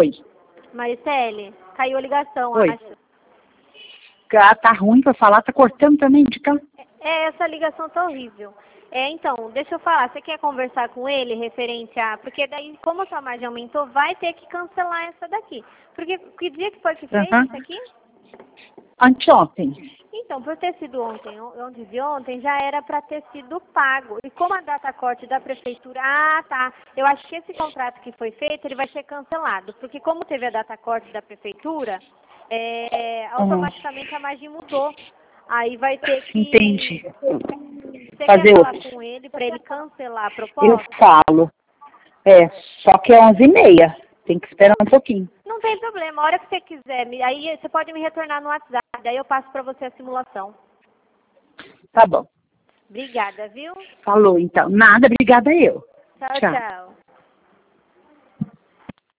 Oi. Maricele, caiu a ligação, Oi. acho. Tá ruim pra falar, tá cortando também de cá. Essa ligação tá horrível. Então, deixa eu falar, você quer conversar com ele referente a... Porque daí, como a sua margem aumentou, vai ter que cancelar essa daqui. Porque que dia que foi que fez isso aqui? Anteontem. Então, por ter sido ontem, antes de ontem, já era para ter sido pago. E como a data corte da prefeitura... Ah, tá. Eu acho que esse contrato que foi feito, ele vai ser cancelado. Porque como teve a data corte da prefeitura, automaticamente a margem mudou. Aí vai ter que... Entendi. Você Fazer quer falar outro. com ele para ele cancelar a Eu proposta? falo. Só que é 11h30. Tem que esperar um pouquinho. Não tem problema. A hora que você quiser, aí você pode me retornar no WhatsApp. Daí eu passo para você a simulação. Tá bom. Obrigada, viu? Falou, então. Nada, obrigada eu. Tchau, Tchau. tchau.